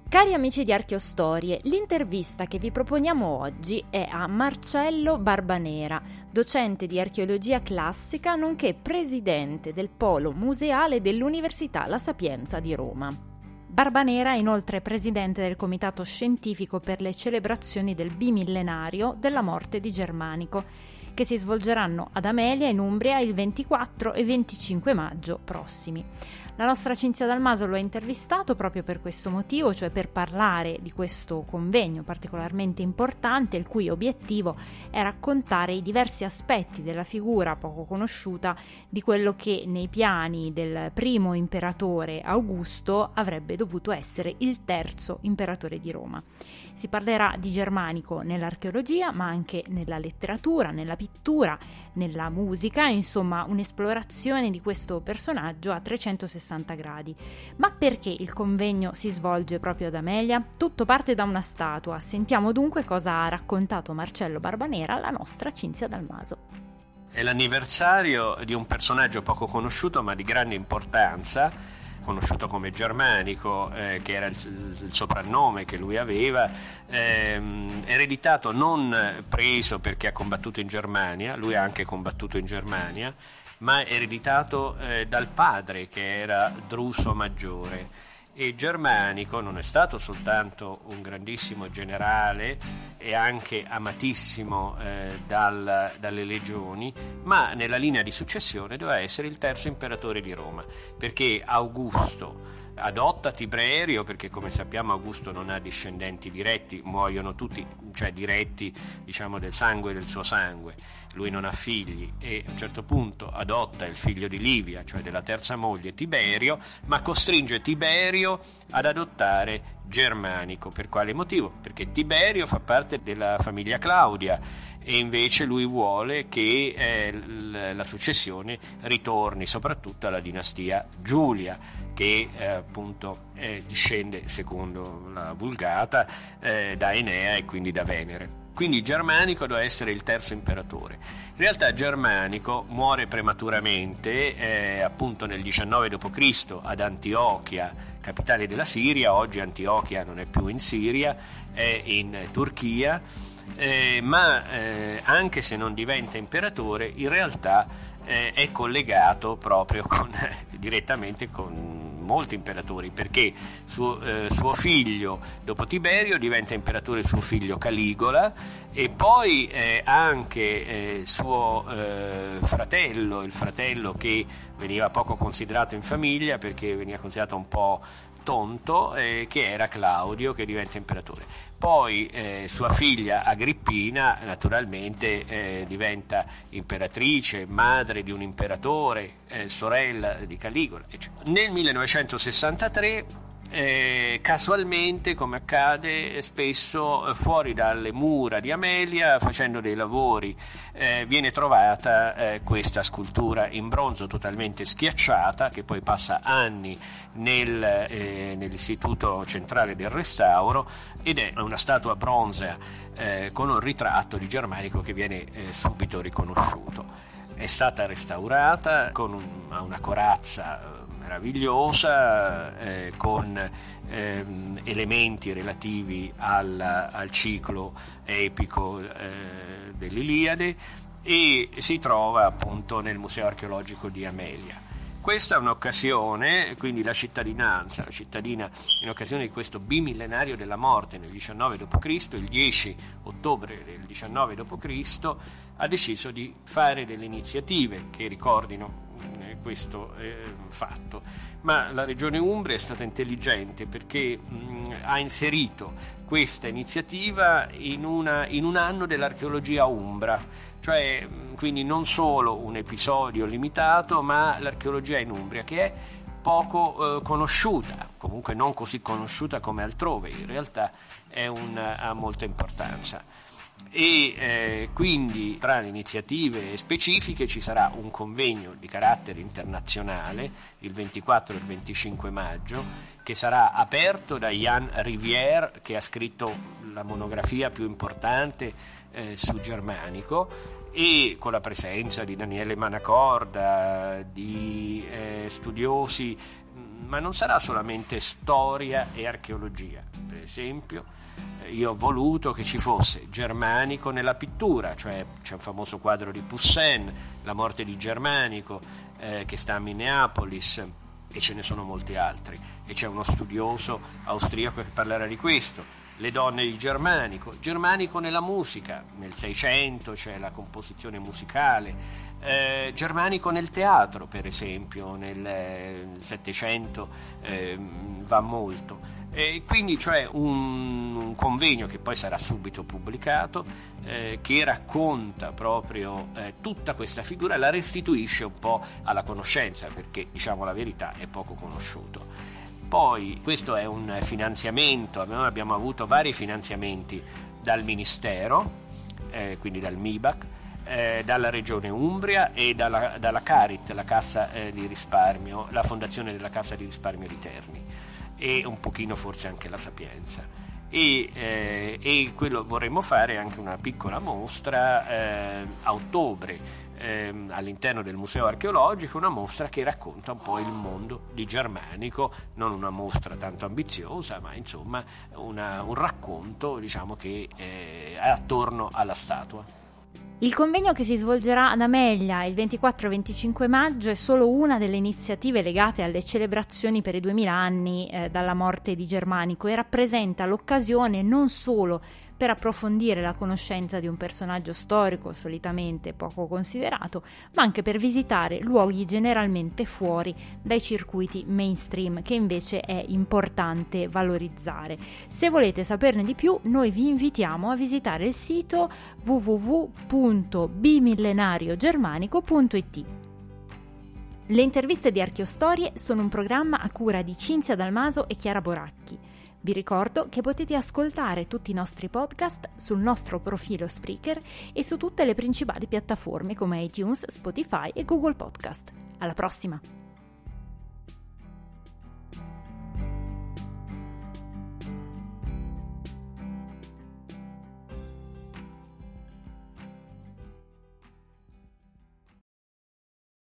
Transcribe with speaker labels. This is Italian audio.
Speaker 1: Cari amici di Archeostorie, l'intervista che vi proponiamo oggi è a Marcello Barbanera, docente di archeologia classica nonché presidente del Polo Museale dell'Università La Sapienza di Roma. Barbanera è inoltre presidente del Comitato Scientifico per le celebrazioni del bimillenario della morte di Germanico, che si svolgeranno ad Amelia in Umbria il 24 e 25 maggio prossimi. La nostra Cinzia Dalmaso lo ha intervistato proprio per questo motivo, cioè per parlare di questo convegno particolarmente importante, il cui obiettivo è raccontare i diversi aspetti della figura poco conosciuta di quello che nei piani del primo imperatore Augusto avrebbe dovuto essere il terzo imperatore di Roma. Si parlerà di Germanico nell'archeologia, ma anche nella letteratura, nella pittura, nella musica, insomma un'esplorazione di questo personaggio a 360 gradi. Ma perché il convegno si svolge proprio ad Amelia? Tutto parte da una statua. Sentiamo dunque cosa ha raccontato Marcello Barbanera alla nostra Cinzia Dalmaso.
Speaker 2: È l'anniversario di un personaggio poco conosciuto ma di grande importanza, conosciuto come Germanico, che era il soprannome che lui aveva, ereditato, non preso perché ha combattuto in Germania, lui ha anche combattuto in Germania, ma ereditato dal padre, che era Druso Maggiore. E Germanico non è stato soltanto un grandissimo generale e anche amatissimo dalle legioni, ma nella linea di successione doveva essere il terzo imperatore di Roma, perché Augusto adotta Tiberio, perché come sappiamo Augusto non ha discendenti diretti, muoiono tutti, cioè diretti, diciamo, del sangue del suo sangue, lui non ha figli, e a un certo punto adotta il figlio di Livia, cioè della terza moglie, Tiberio, ma costringe Tiberio ad adottare Germanico. Per quale motivo? Perché Tiberio fa parte della famiglia Claudia e invece lui vuole che la successione ritorni soprattutto alla dinastia Giulia, che appunto discende, secondo la Vulgata, da Enea e quindi da Venere. Quindi Germanico doveva essere il terzo imperatore. In realtà Germanico muore prematuramente, appunto nel 19 d.C. ad Antiochia, capitale della Siria. Oggi Antiochia non è più in Siria, è in Turchia, ma anche se non diventa imperatore, in realtà è collegato proprio direttamente con molti imperatori, perché suo figlio dopo Tiberio diventa imperatore suo figlio Caligola, e poi anche suo fratello, il fratello che veniva poco considerato in famiglia perché veniva considerato un po' tonto, che era Claudio, che diventa imperatore. Poi sua figlia Agrippina naturalmente diventa imperatrice, madre di un imperatore, sorella di Caligola, eccetera. Nel 1963 casualmente, come accade spesso, fuori dalle mura di Amelia, facendo dei lavori, viene trovata questa scultura in bronzo totalmente schiacciata, che poi passa anni nell'Istituto Centrale del Restauro, ed è una statua bronzea con un ritratto di Germanico che viene subito riconosciuto. È stata restaurata con una corazza meravigliosa, con elementi relativi al ciclo epico dell'Iliade, e si trova appunto nel Museo Archeologico di Amelia. Questa è un'occasione, quindi la cittadina, in occasione di questo bimillenario della morte nel 19 d.C., il 10 ottobre del 19 d.C., ha deciso di fare delle iniziative che ricordino questo fatto. Ma la Regione Umbria è stata intelligente, perché ha inserito questa iniziativa in un anno dell'archeologia umbra, cioè quindi non solo un episodio limitato, ma l'archeologia in Umbria, che è poco conosciuta, comunque non così conosciuta come altrove, in realtà ha molta importanza. E quindi tra le iniziative specifiche ci sarà un convegno di carattere internazionale il 24 e il 25 maggio, che sarà aperto da Jan Rivière, che ha scritto la monografia più importante su Germanico, e con la presenza di Daniele Manacorda, di studiosi ma non sarà solamente storia e archeologia. Per esempio, io ho voluto che ci fosse Germanico nella pittura, cioè c'è un famoso quadro di Poussin, La morte di Germanico, che sta a Minneapolis, e ce ne sono molti altri, e c'è uno studioso austriaco che parlerà di questo. Le donne di Germanico nella musica, nel Seicento c'è la composizione musicale, Germanico nel teatro, per esempio, nel Settecento va molto. E quindi cioè un convegno che poi sarà subito pubblicato, che racconta proprio tutta questa figura, la restituisce un po' alla conoscenza, perché diciamo la verità è poco conosciuto. Poi questo è un finanziamento, noi abbiamo avuto vari finanziamenti dal Ministero, quindi dal MIBAC, dalla Regione Umbria e dalla Carit, la Cassa di Risparmio, la Fondazione della Cassa di Risparmio di Terni, e un pochino forse anche la Sapienza. E quello vorremmo fare anche una piccola mostra a ottobre all'interno del Museo Archeologico, una mostra che racconta un po' il mondo di Germanico, non una mostra tanto ambiziosa, ma insomma un racconto, diciamo, che è attorno alla statua.
Speaker 1: Il convegno che si svolgerà ad Amelia il 24 e 25 maggio è solo una delle iniziative legate alle celebrazioni per i 2000 anni dalla morte di Germanico e rappresenta l'occasione non solo per approfondire la conoscenza di un personaggio storico solitamente poco considerato, ma anche per visitare luoghi generalmente fuori dai circuiti mainstream, che invece è importante valorizzare. Se volete saperne di più, noi vi invitiamo a visitare il sito www.bimillenariogermanico.it. Le interviste di Archeostorie sono un programma a cura di Cinzia Dalmaso e Chiara Boracchi. Vi ricordo che potete ascoltare tutti i nostri podcast sul nostro profilo Spreaker e su tutte le principali piattaforme come iTunes, Spotify e Google Podcast. Alla prossima!